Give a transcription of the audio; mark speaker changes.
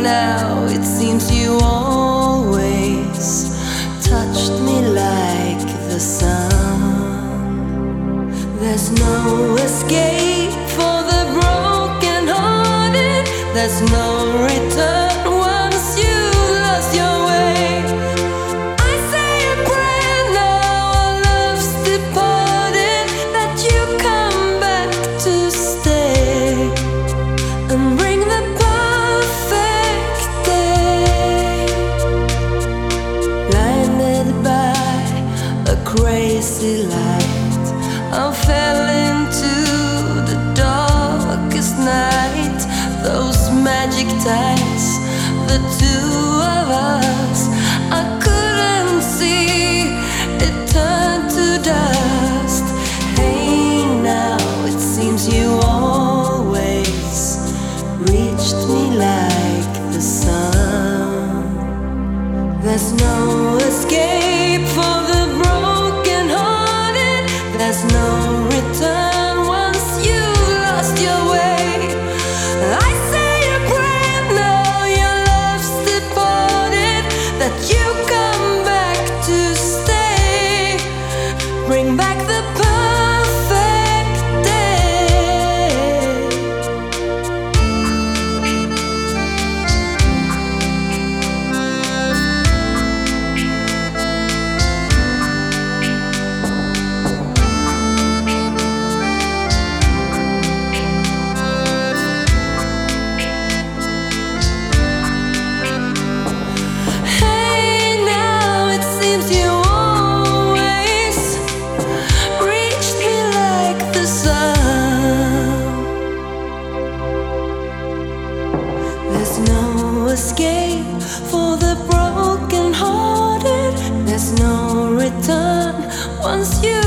Speaker 1: now it seems you always touched me like the sun. There's no escape for the broken-hearted. There's no return once you lost your way. I say a prayer now, our love's departed, that you come back to stay and bring the perfect day. Blinded by a crazy light, I fell into the darkest night. Those magic times, the two of us, I couldn't see, it turned to dust. Hey, now it seems you always reached me like the sun. There's no escape for the broken-hearted. There's no return once you lost your way. I say a prayer now, your love's departed, that you come back to stay, bring back the perfect day. Hey, now it seems you always reached me like the sun. There's no escape for the broken-hearted. There's no return once you